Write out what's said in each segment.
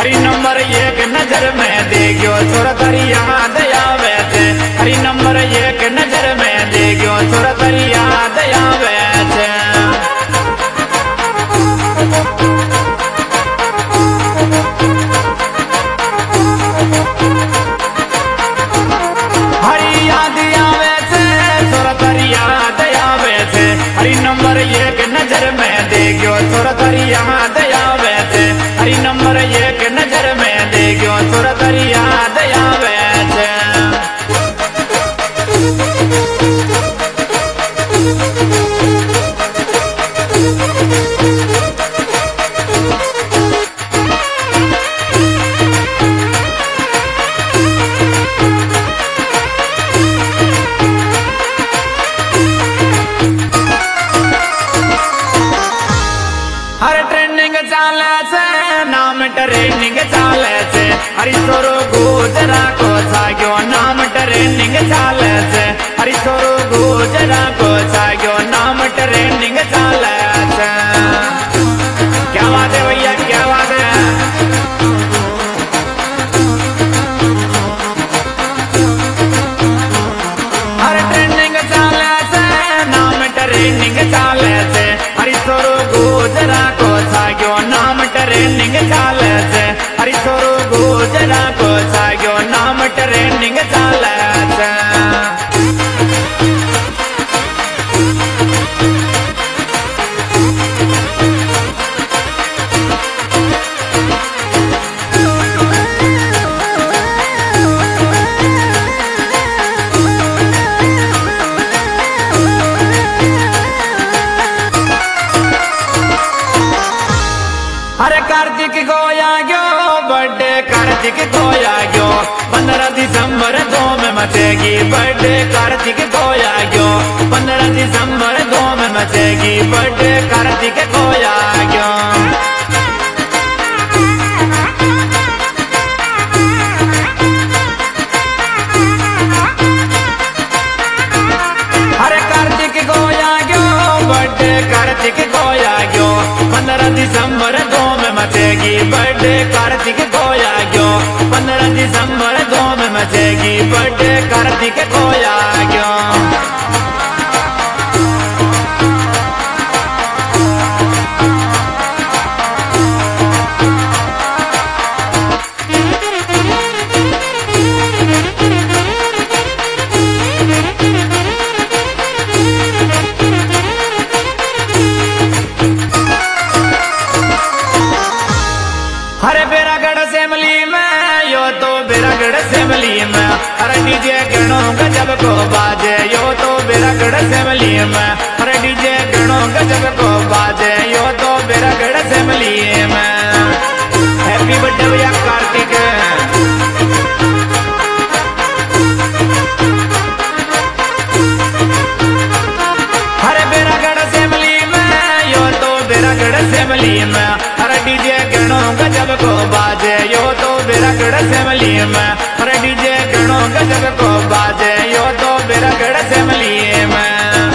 हरी number एक नजर में देखो छोरा तारी याद आवे थे। हरी नंबर एक नजर में देखो छोरा तारी याद आवे थे। हरी याद आवे थे छोरा तारी याद आवे थे। हरी नंबर एक नजर में देखो छोरा तारी याद आवे थे। हरी नंबर एक नजर में देखो छोरा तारी याद आवे थे। हर ट्रेनिंग चाले से नाम ट्रेनिंग चाले से। हरी छोरो गुजरा को साग्यो नाम ट्रेनिंग चाले से। हरी छोरो गुजरा को साग्यो नाम ट्रेनिंग चाले से। क्या बात है भैया, क्या बात है। हर ट्रेनिंग चाले से नाम ट्रेनिंग चाले से। हरी छोरो गुजरा को साग्यो नाम ट्रेनिंग चाले से। हरी छोरो गुजरा को साग्यो नाम ट्रेनिंग चाले से। अरे कार्तिक गोया गयो बर्थडे कार्तिक गोया गयो। 15 दिसंबर 2 में मचेगी बर्थडे कार्तिक गोया गयो। 15 दिसंबर 2 में मचेगी बर्थडे कार्तिक गोया गयो। अरे कार्तिक गोया गयो बर्थडे कार्तिक गोया गयो। 15 दिसंबर 2 में मचेगी बर्थडे कार्तिक गोया गयो। 15 दिसंबर 2 में मचेगी बर्थडे कार्तिक गोया गयो। हरे बेरागढ़ सेमली में यो तो बेरागढ़ सेमली में। अरे डीजे गणों गजब को बाजे यो तो बेरागढ़ सेमली में। अरे डीजे गणों गजब को बाजे यो तो बेरागढ़ सेमली में। हैप्पी बर्थडे भैया कार्तिक। हरे बेरागढ़ सेमली में यो तो बेरागढ़ सेमली में। अरे डीजे गणों गजब को बाजे यो तो बेरागढ़ सेमली में। अरे डीजे गणों गजब को बाजे यो तो बेरागढ़ सेमली में।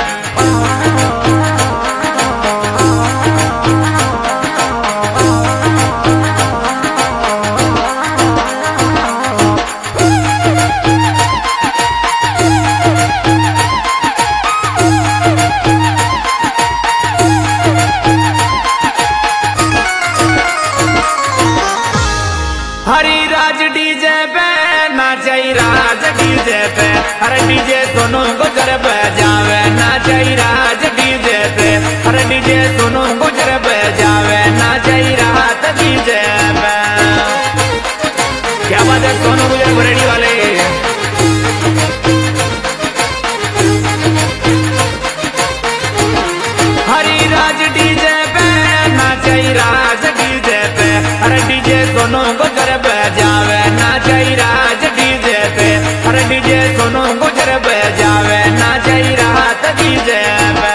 हरी राज डीजे पे नाचाई राज डीजे पे। अरे डीजे सोनू गुजर पे जावे नाचाई राज डीजे पे। अरे डीजे सोनू गुजर पे जावे नाचाई रात डीजे पे। क्या बात है सोनू गुजर बरेडी वाले। हरी राज डीजे पे नाचाई राज डीजे पे। अरे डीजे सोनू गुजर पे जावे नाचाई राज डीजे पे। अरे डीजे सोनू गुजर पे जावे नाचाई रात डीजे पे।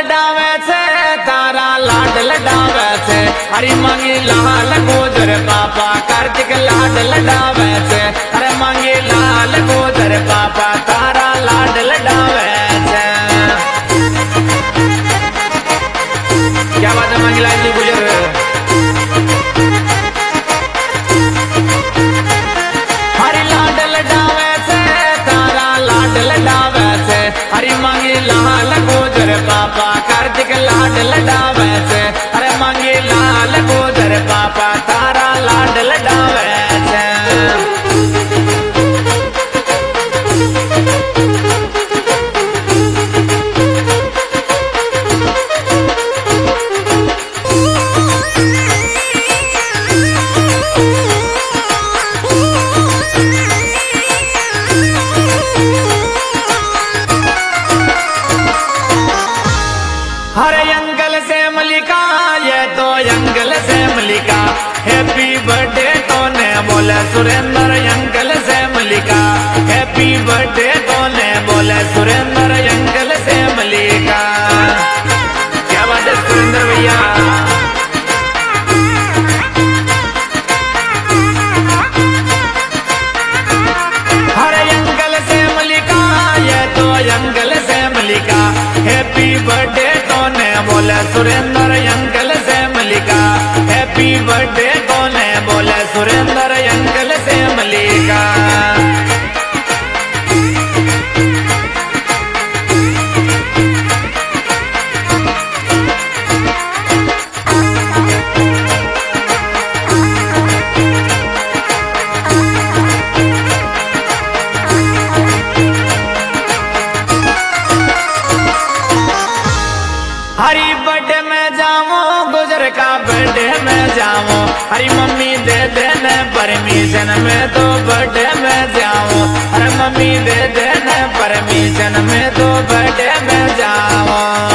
लडावे छे तारा लाड लडावे छे अरे मांगी लाल गोदर पापा कार्तिक लाड लडावे छे अरे मांगी लाल गोदर पापा तारा लाड लडावे छे। क्या बात है मांगी लाल जी गुजर। हरी लाड लडावे छे तारा लाड लडावे छे हरी मांगी लाल गोदर पापा कार्तिक लाड लडावे छे अरे मांगी लाल गोदर पापा तारा लाड लडावे छे। हरे अंकल से मलिका ये तो अंकल से मलिका हैप्पी बर्थडे तो ने बोले सुरेंद्र अंकल से मलिका हैप्पी बर्थडे तो ने बोले सुरेंद्र अंकल से मलिका। क्या बात है सुरेंद्र भैया। हरे अंकल से मलिका ये तो अंकल से मलिका हैप्पी बर्थडे बोले सुरेंद्र अंकल से मलिका हैप्पी बर्थडे बोले बोले सुरेंद्र अंकल से मलिका। हरी बर्थडे में जाऊं गुजर का बर्थडे में जाऊं हरी मम्मी दे देने परमिशन में तो बर्थडे में जाऊं अरे मम्मी दे देने परमिशन में तो बर्थडे में जाऊं।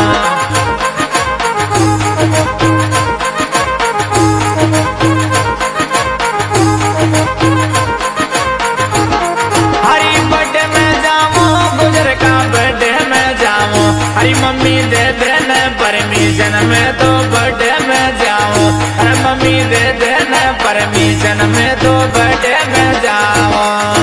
हरी बर्थडे में जाऊं गुजर का बर्थडे में जाऊं हरी मम्मी दे देने परमिशन में तो बर्थडे में जाऊं अरे मम्मी दे देने परमिशन में तो बर्थडे में जाऊं।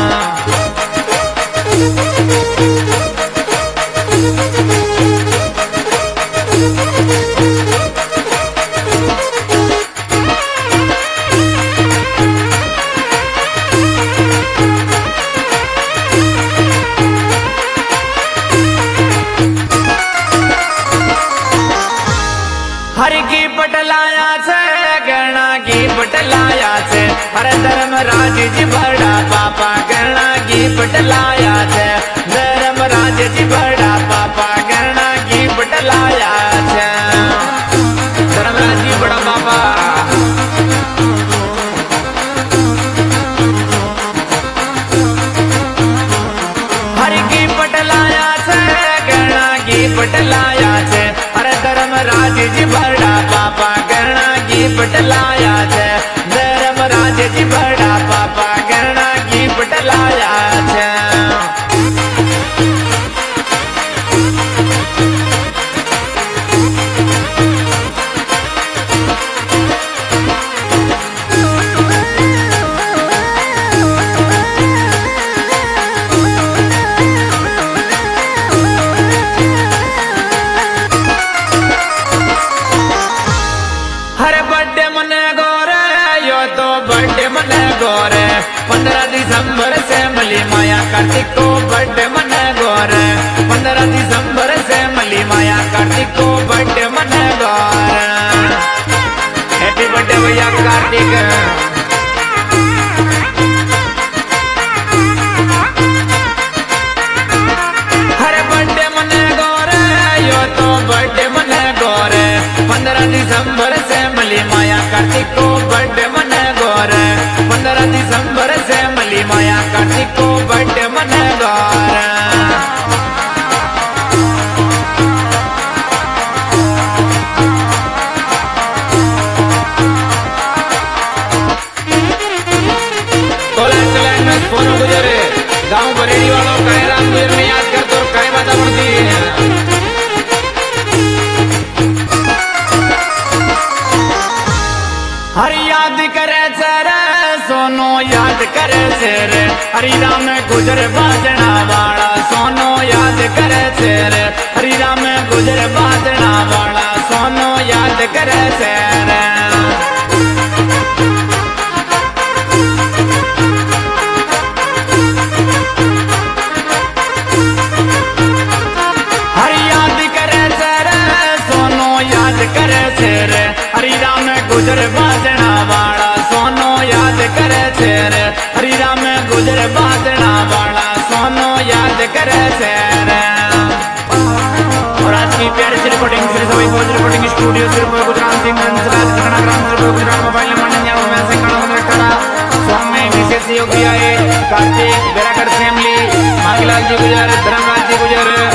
हरि की पटलाया छे गणा की पटलाया छे अरे धर्मराज जी बड़ा पापा गणा की पटलाया छे धर्मराज जी बड़ा पापा गणा की पटलाया छे धर्मराज जी बड़ा पापा। हरि की पटलाया छे गणा की पटलाया छे अरे धर्मराज जी बड़ा पापा गणा की पटलाया छे धर्मराज जी बड़ा पापा गणा की पटलाया छे। हरे बर्थडे मने गोरे हरि राम गुजर बाजना वाला सोनो याद करे से रे हरि राम गुजर बाजना वाला सोनो याद करे से रे हरि राम गुजर बाजना वाला सोनो याद करे से रे हरि राम गुजर बाजना वाला सोनो याद करे से रे। और आज की प्यारी सी रिकॉर्डिंग श्री सभी फौज रिकॉर्डिंग स्टूडियो सिर्फ गुजरात सिंह गुजरात मोबाइल नंबर 99 स्वामी विशेष योगी आए कार्तिक बेराकर फैमिली मांगीलाल जी गुजर धर्मराज जी गुजर